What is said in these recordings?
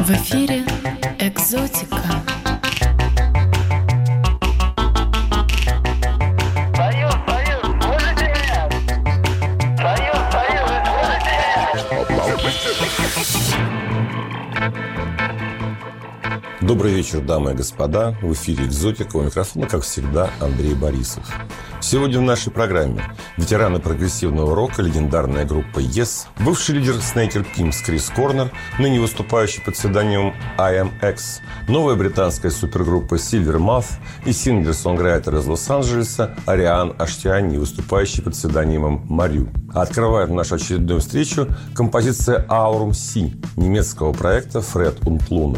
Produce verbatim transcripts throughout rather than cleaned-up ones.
В эфире «Экзотика». Союз, Союз, слышите меня? Союз, Союз, слышите меня? Добрый вечер, дамы и господа. В эфире «Экзотика». У микрофона, как всегда, Андрей Борисов. Сегодня в нашей программе ветераны прогрессивного рока, легендарная группа Yes, бывший лидер Снейкер Кимс Крис Корнер, ныне выступающий под псевдонимом ай эм экс, новая британская супергруппа Silvermouth и сингер-сонграйтер из Лос-Анджелеса Ариан Аштиани, выступающий под псевдонимом Марю. А открывает нашу очередную встречу композиция Aurum Си немецкого проекта Fred und Luna.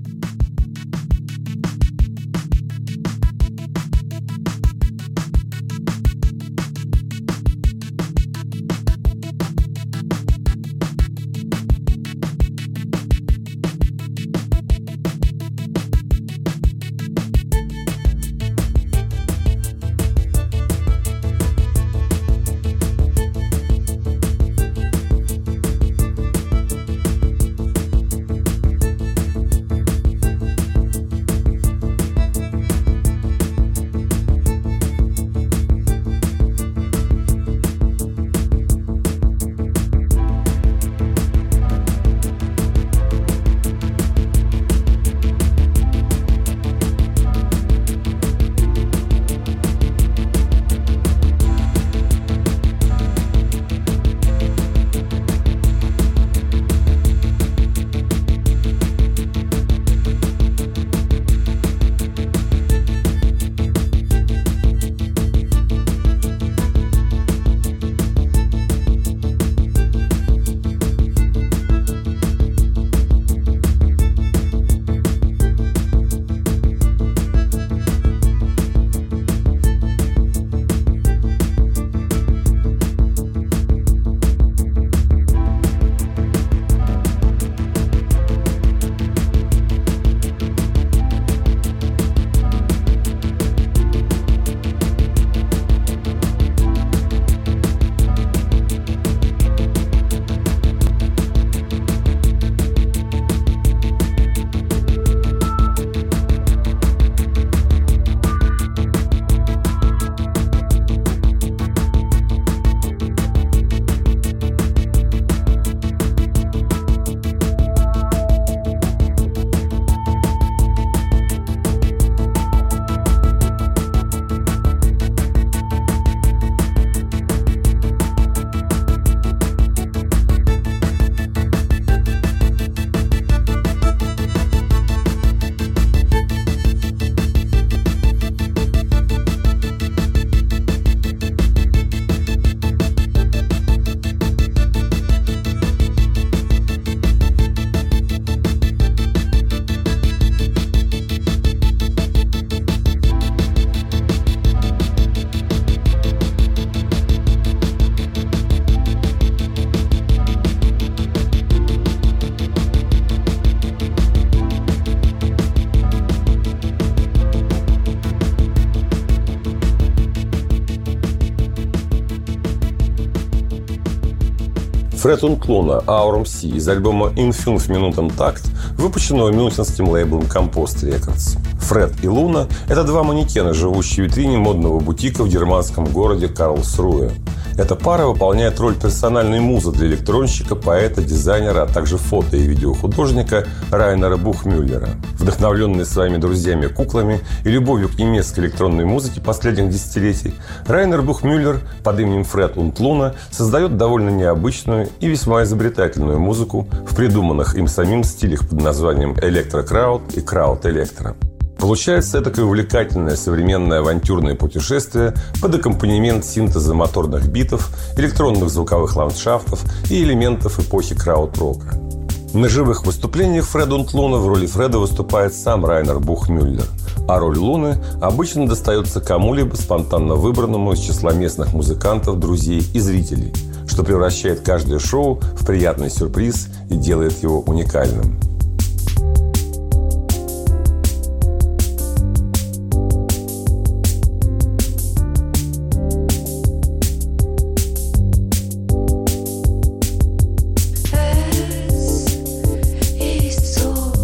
Fred und Luna Aurum Си из альбома In fünf Minuten Takt, выпущенного мюнхенским лейблом Compost Records. Фред и Луна – это два манекена, живущие в витрине модного бутика в германском городе Карлсруэ. Эта пара выполняет роль персональной музы для электронщика, поэта, дизайнера, а также фото- и видеохудожника Райнера Бухмюллера. Вдохновленный своими друзьями-куклами и любовью к немецкой электронной музыке последних десятилетий, Райнер Бухмюллер под именем Fred und Luna создает довольно необычную и весьма изобретательную музыку в придуманных им самим стилях под названием электрокрауд и крауд-электро. Получается такое увлекательное современное авантюрное путешествие под аккомпанемент синтеза моторных битов, электронных звуковых ландшафтов и элементов эпохи крауд-рока. На живых выступлениях Fred und Luna в роли Фреда выступает сам Райнер Бухмюллер, а роль Луны обычно достается кому-либо спонтанно выбранному из числа местных музыкантов, друзей и зрителей, что превращает каждое шоу в приятный сюрприз и делает его уникальным. Es ist so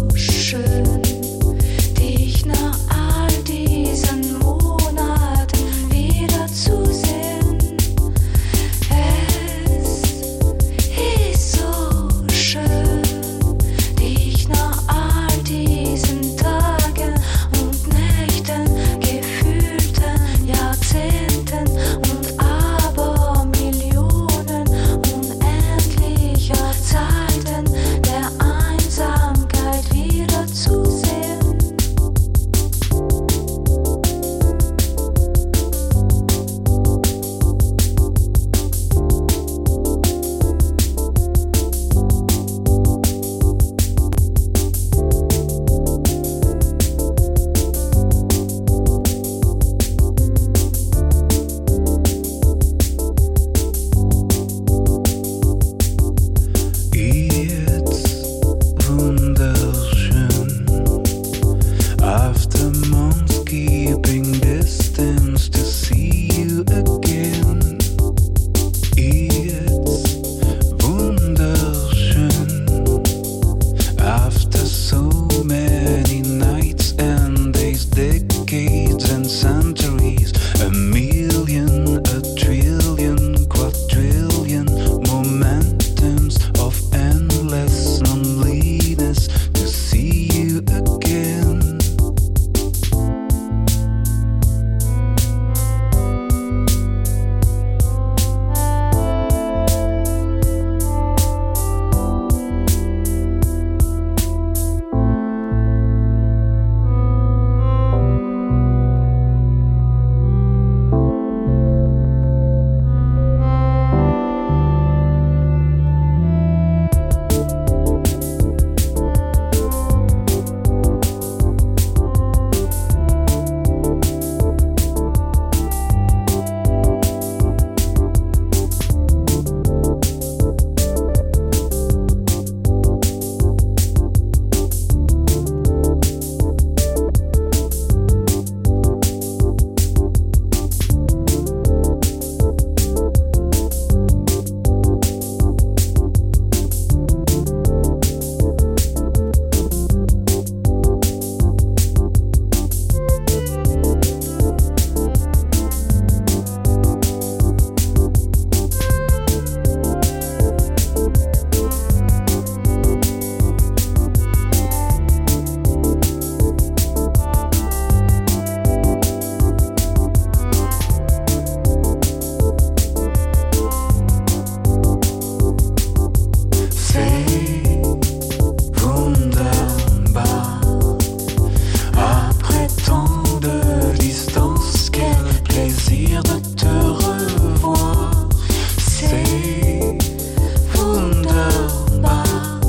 plaisir de te revoir. C'est wunderbar.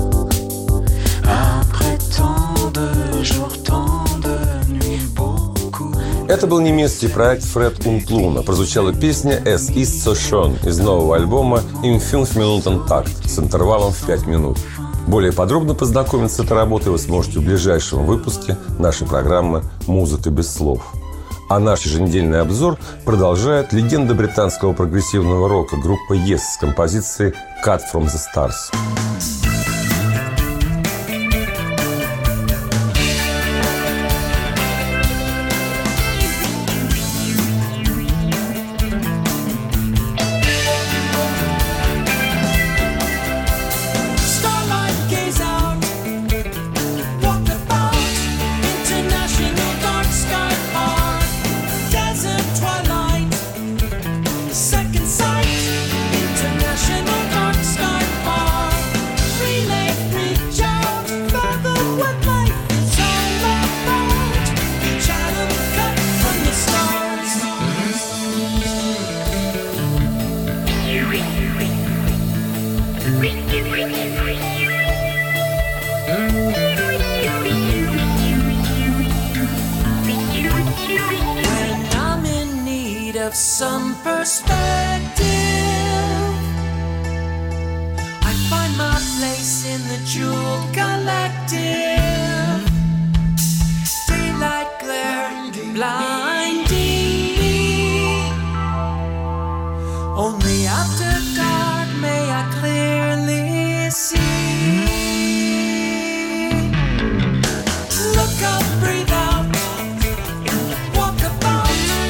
Après tant de jours, tant de nuits, beaucoup. Это был немецкий проект Fred und Luna. Прозвучала песня «Es ist so schön» из нового альбома «In fünf Minuten Takt» с интервалом в пять минут. Более подробно познакомиться с этой работой вы сможете в ближайшем выпуске нашей программы «Музыка без слов». А наш еженедельный обзор продолжает легенда британского прогрессивного рока группа Yes с композицией «Cut from the Stars». Of some perspective, I find my place in the jewel collective. Daylight glare blinding me. Only after dark may I clearly see. Look up, breathe out, walk about.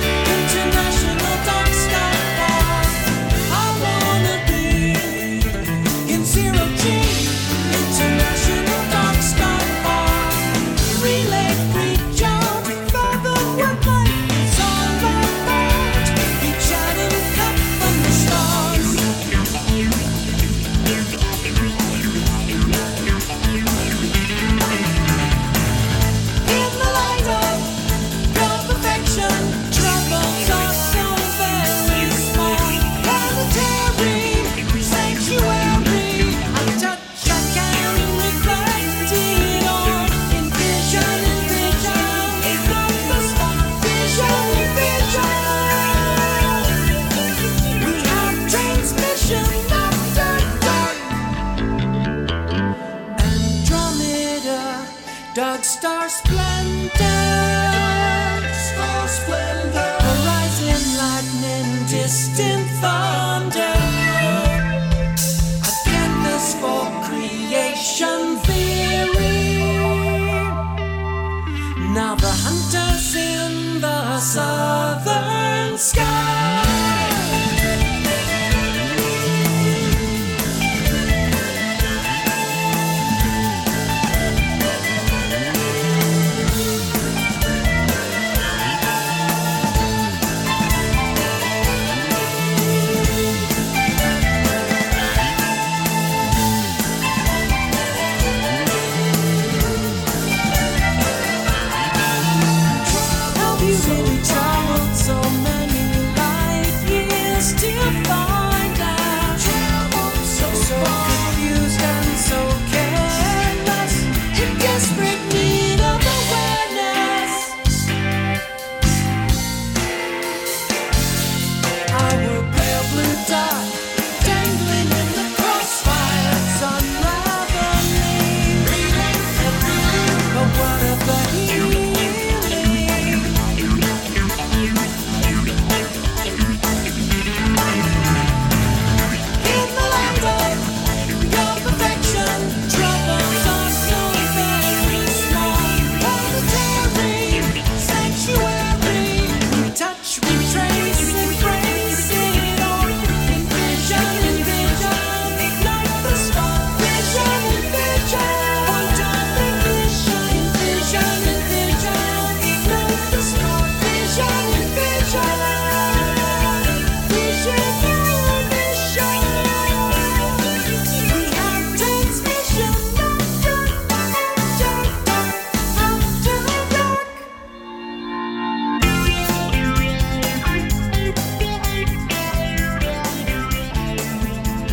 Dark star splendor, star splendor, horizon lightning, distant thunder, a canvas for creation theory. Now the hunter's in the southern sky.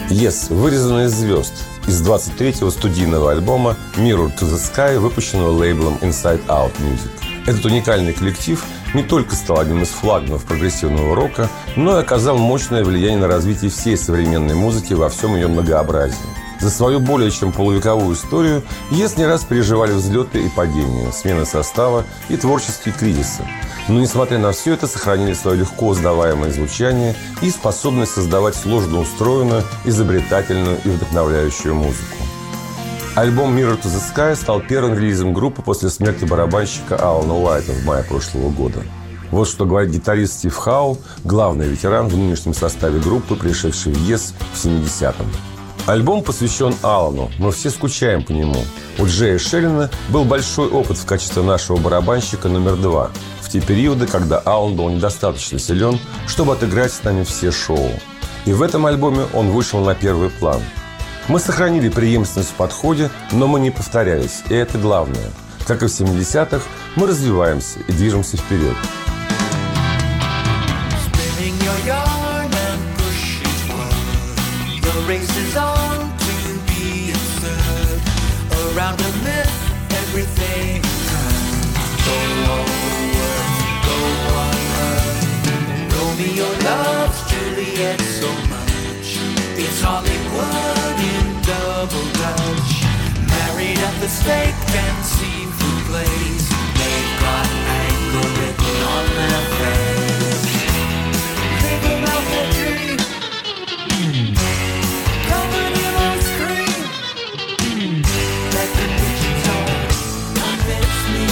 Yes, вырезано из звезд, из двадцать третьего студийного альбома Mirror to the Sky, выпущенного лейблом Inside Out Music. Этот уникальный коллектив не только стал одним из флагманов прогрессивного рока, но и оказал мощное влияние на развитие всей современной музыки во всем ее многообразии. За свою более чем полувековую историю Yes не раз переживали взлеты и падения, смены состава и творческие кризисы. Но, несмотря на все это, сохранили свое легко узнаваемое звучание и способность создавать сложно устроенную, изобретательную и вдохновляющую музыку. Альбом Mirror to the Sky стал первым релизом группы после смерти барабанщика Алана Уайта в мае прошлого года. Вот что говорит гитарист Стив Хау, главный ветеран в нынешнем составе группы, пришедший в Yes в семидесятом. Альбом посвящен Алану, мы все скучаем по нему. У Джея Шерина был большой опыт в качестве нашего барабанщика номер два в те периоды, когда Алан был недостаточно силен, чтобы отыграть с нами все шоу. И в этом альбоме он вышел на первый план. Мы сохранили преемственность в подходе, но мы не повторялись, и это главное. Как и в семидесятых, мы развиваемся и движемся вперед. It's Hollywood in double dutch. Married at the steak and seafood place. They've got anger written on their face. Living out their dream, covered in ice cream. Let the pictures don't convince me.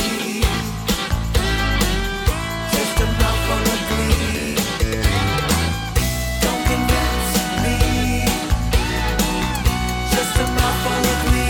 Just a mouthful of glee. Don't convince me. Just a mouthful of glee.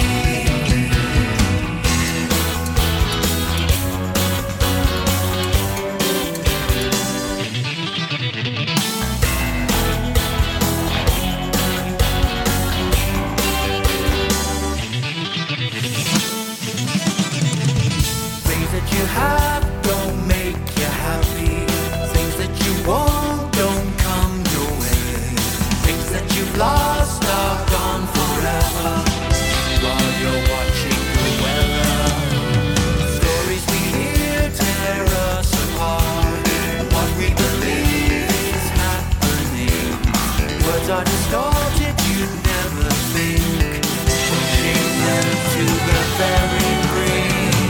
Things that you have don't make you happy. Things that you want don't come your way. Things that you've lost are gone forever. While you're watching the weather, stories we hear tear us apart. What we believe is happening. Words are distorted, you never think. Pushing them to the very brink.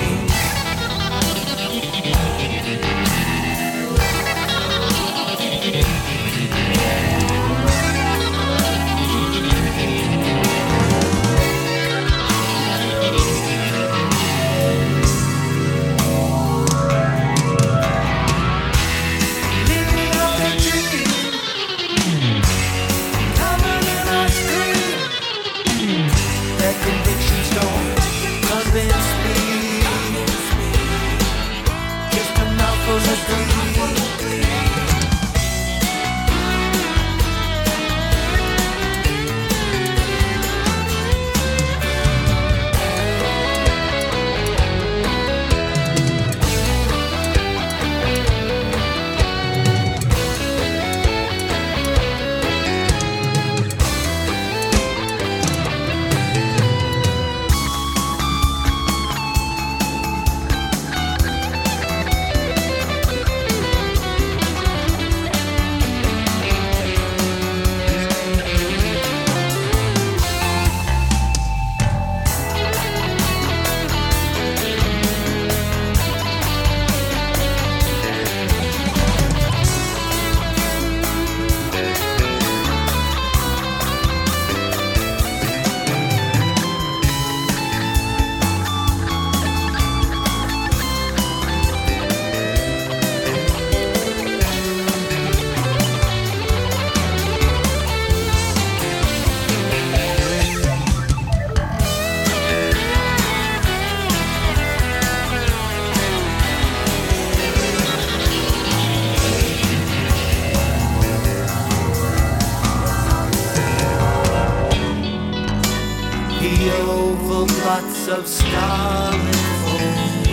Living out their dream, covered in ice cream. Their convictions don't convince me. Just a mouthful of glee. The oval plots of scarlet foam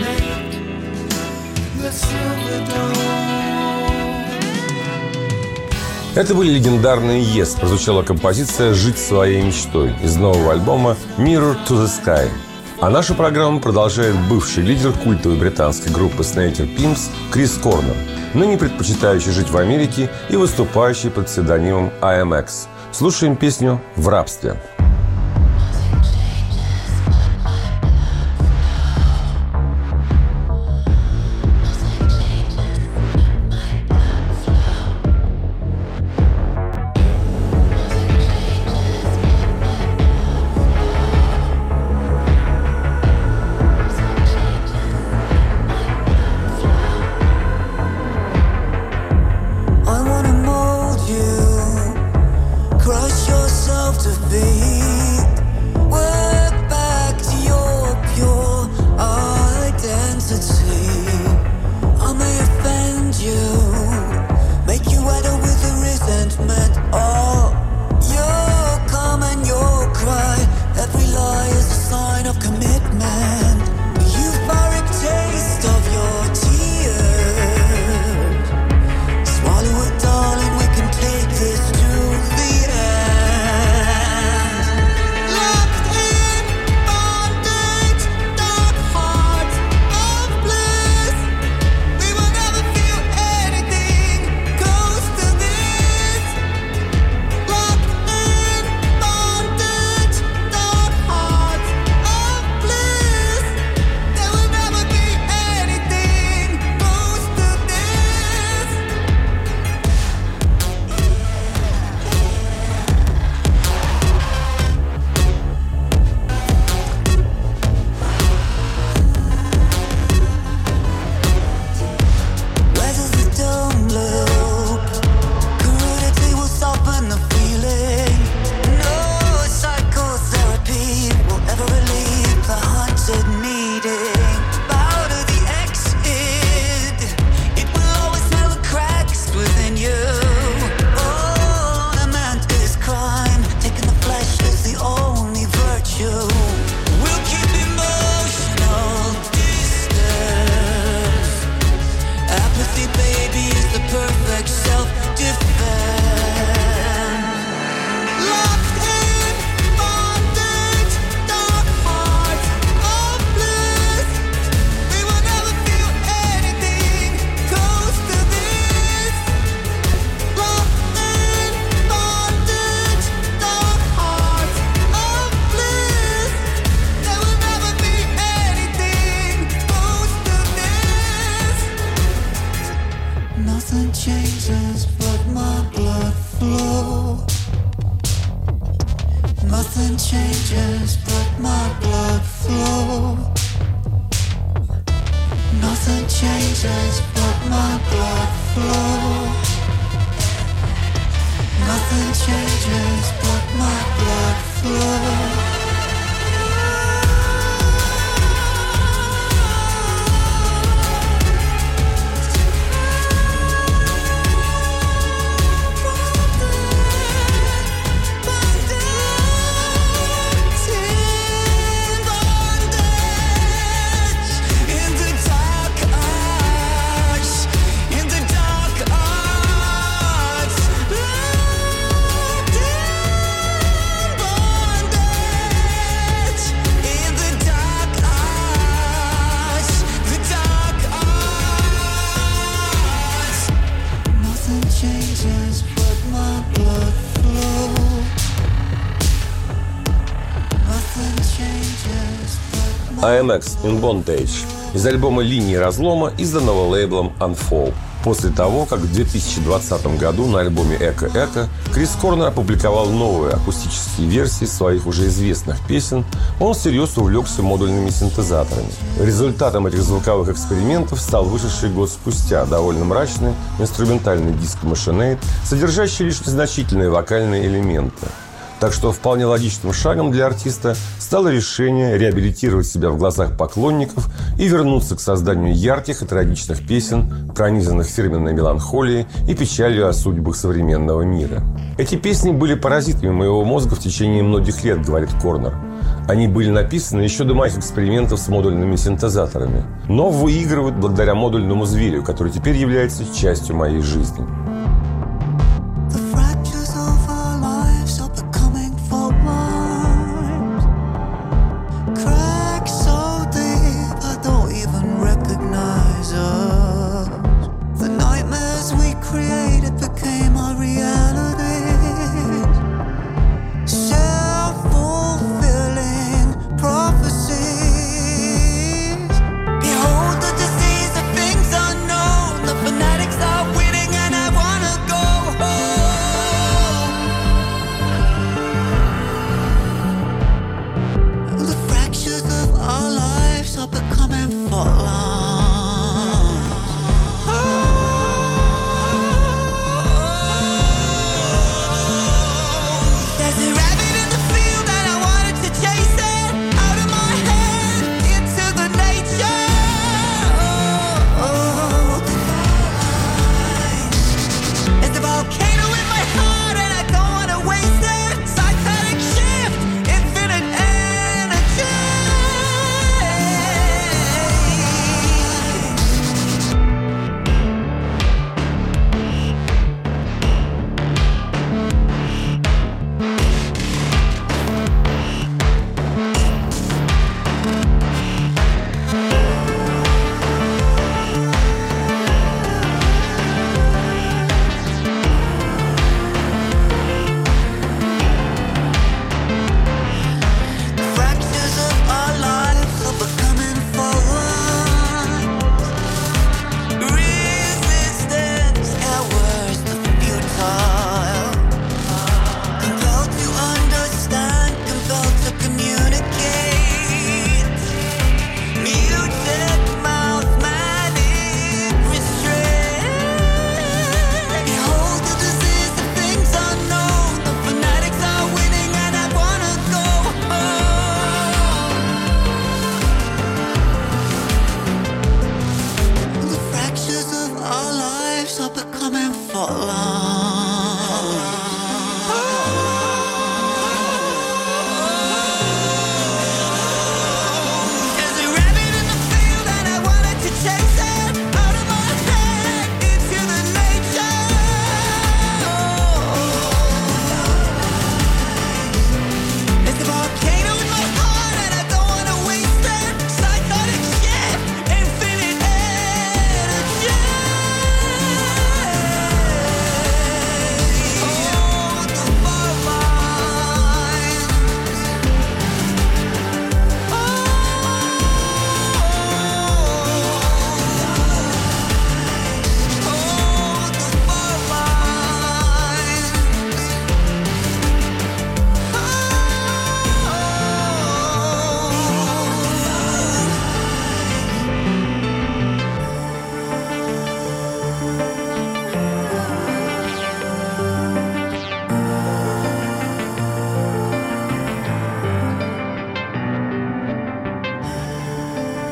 illuminate the silver dome. Это были легендарные Yes. Прозвучала композиция «Жить своей мечтой» из нового альбома «Mirror to the Sky». А нашу программу продолжает бывший лидер культовой британской группы Snaker Pimps Крис Корнер, ныне предпочитающий жить в Америке и выступающий под псевдонимом ай эм экс. Слушаем песню «В рабстве». ай эм экс In Bondage из альбома «Линии разлома», изданного лейблом Unfold. После того, как в две тысячи двадцатом году на альбоме «Эко-Эко» Крис Корнер опубликовал новые акустические версии своих уже известных песен, он всерьез увлекся модульными синтезаторами. Результатом этих звуковых экспериментов стал вышедший год спустя довольно мрачный инструментальный диск Machinate, содержащий лишь незначительные вокальные элементы. Так что вполне логичным шагом для артиста стало решение реабилитировать себя в глазах поклонников и вернуться к созданию ярких и трагичных песен, пронизанных фирменной меланхолией и печалью о судьбах современного мира. Эти песни были паразитами моего мозга в течение многих лет, говорит Корнер. Они были написаны еще до моих экспериментов с модульными синтезаторами, но выигрывают благодаря модульному зверю, который теперь является частью моей жизни.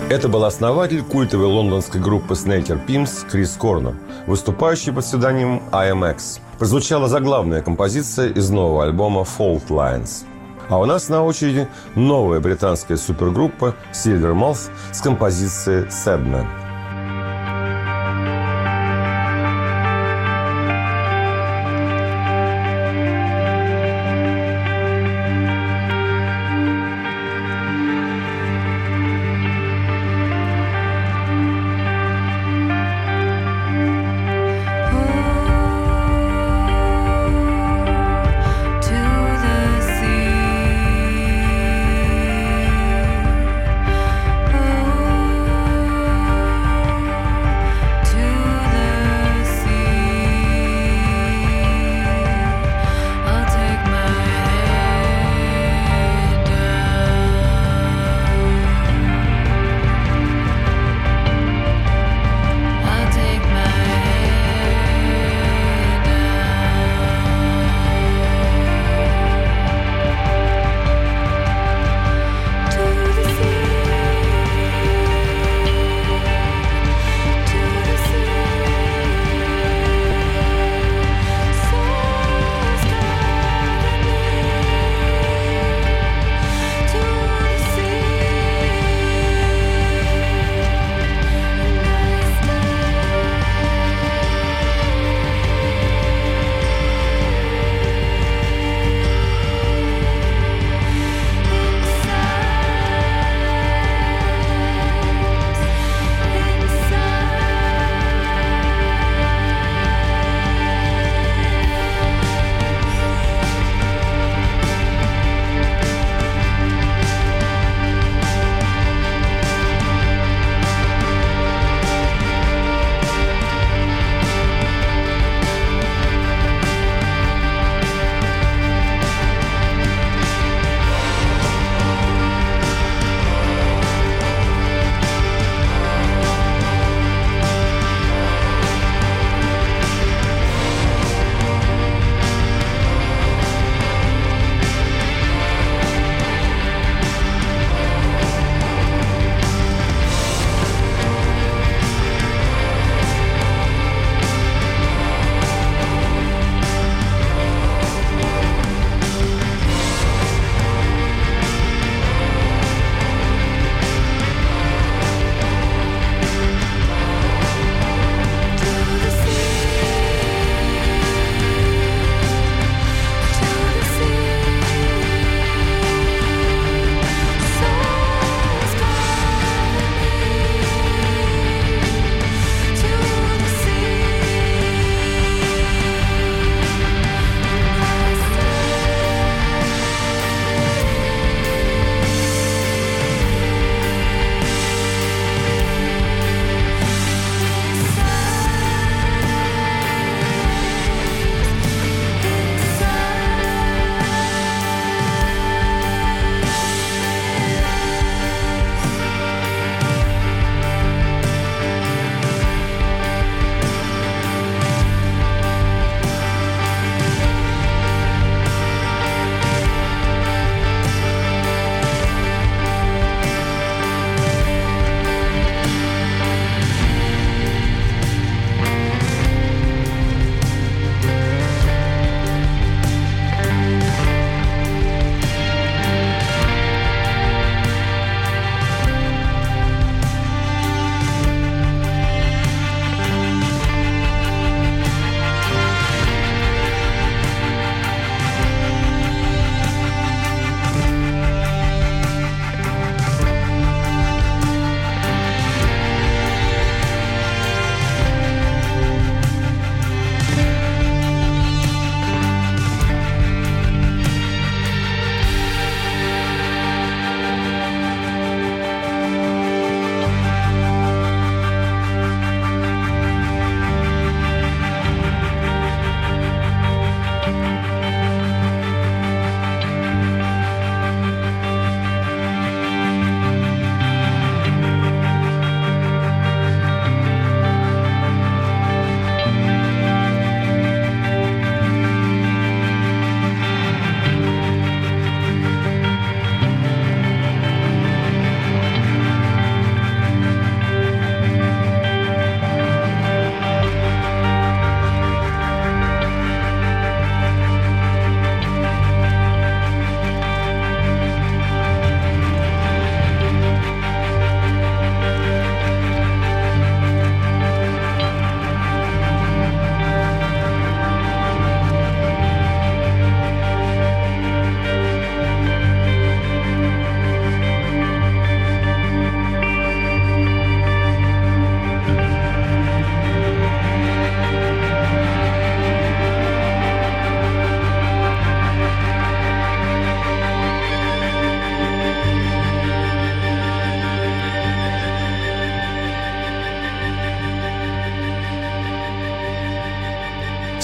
Это был основатель культовой лондонской группы Snaker Pimps Крис Корнер, выступающий под псевдонимом ай эм экс. Прозвучала заглавная композиция из нового альбома Fault Lines. А у нас на очереди новая британская супергруппа Silvermouth с композицией Sad Man. To the sea.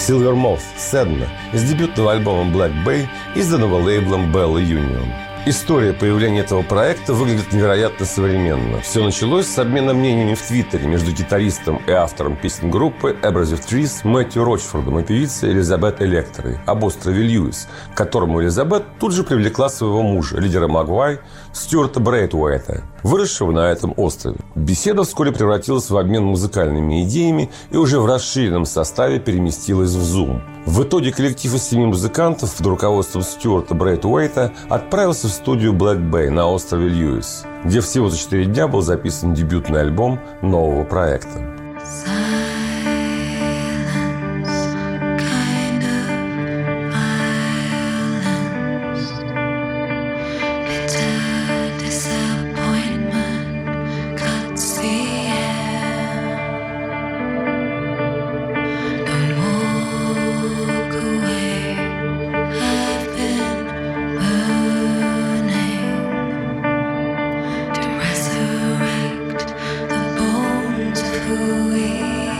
Silvermouth Sedna с дебютного альбома Black Bay, изданного лейблом Bella Union. История появления этого проекта выглядит невероятно современно. Все началось с обмена мнениями в Твиттере между гитаристом и автором песен группы Abrasive Trees Мэтью Рочфордом и певицей Элизабет Электрой об острове Льюис, к которому Элизабет тут же привлекла своего мужа, лидера Магуай, Стюарта Брейтуэйта, выросшего на этом острове. Беседа вскоре превратилась в обмен музыкальными идеями и уже в расширенном составе переместилась в Zoom. В итоге коллектив из семи музыкантов под руководством Стюарта Брейтуэйта отправился в студию Black Bay на острове Льюис, где всего за четыре дня был записан дебютный альбом нового проекта. Resurrect the bones of who we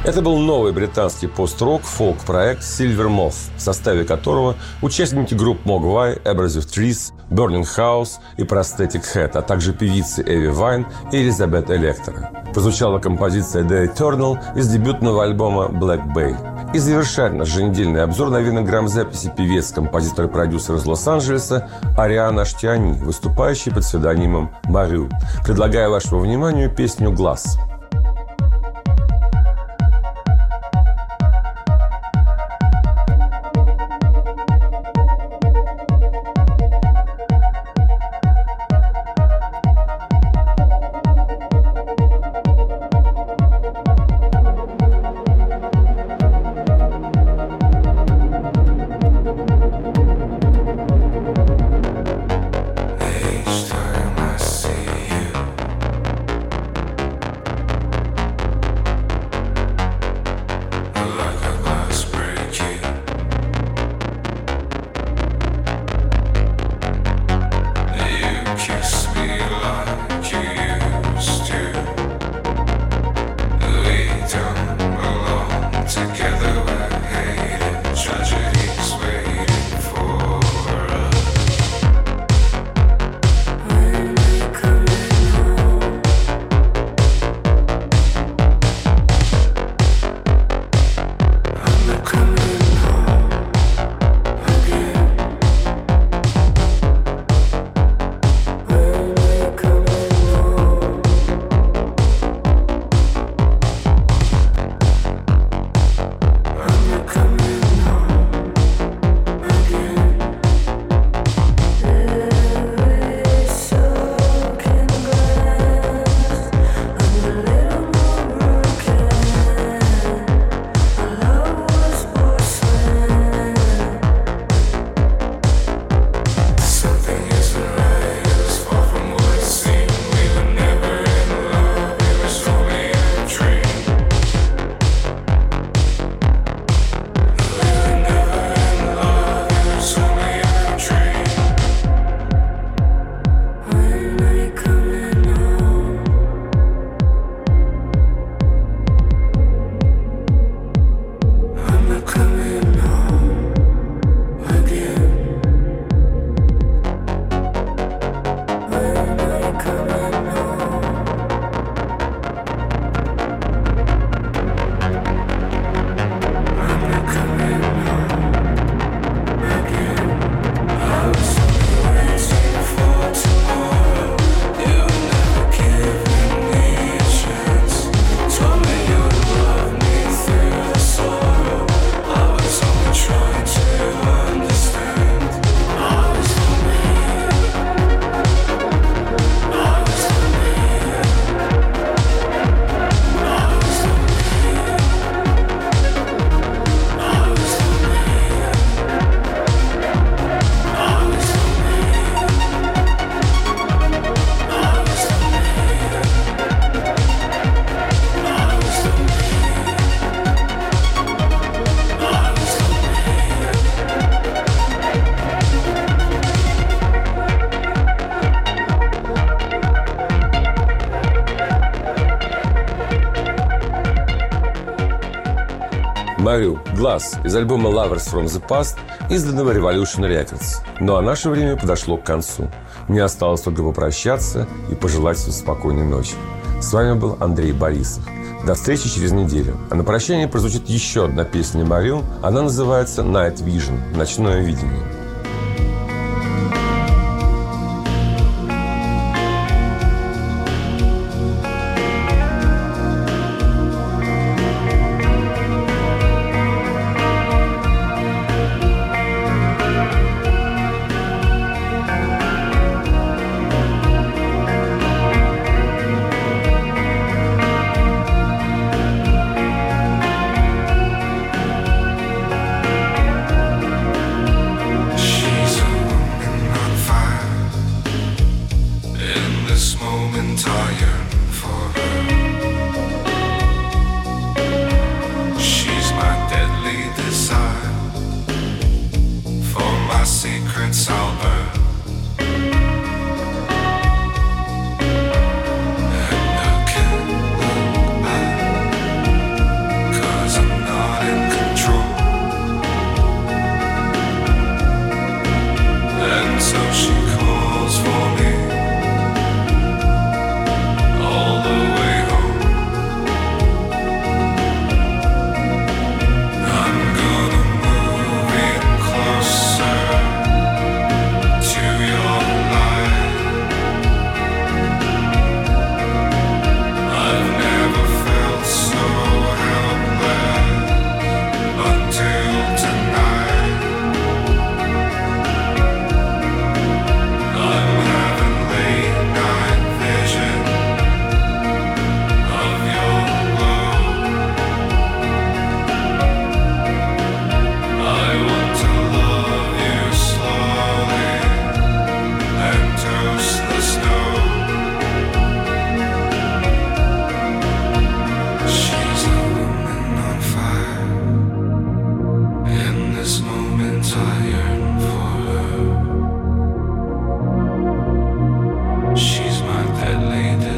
Это был новый британский пост-рок фолк-проект Silver Moth, в составе которого участники групп Mogwai, Abrasive Trees, Burning House и Prosthetic Head, а также певицы Эви Вайн и Элизабет Электра. Прозвучала композиция The Eternal из дебютного альбома Black Bay. И завершает наш еженедельный обзор новинок грамзаписи певец, композитор и продюсер из Лос-Анджелеса Ариана Аштиани, выступающий под псевдонимом Марю. Предлагаю вашему вниманию песню «Глаз». Each time I see you, Марю, «Глаз» из альбома Lovers from the Past, изданного Revolution Records. Ну а наше время подошло к концу. Мне осталось только попрощаться и пожелать всем спокойной ночи. С вами был Андрей Борисов. До встречи через неделю. А на прощание прозвучит еще одна песня Марю. Она называется «Night Vision» – «Ночное видение».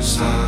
side.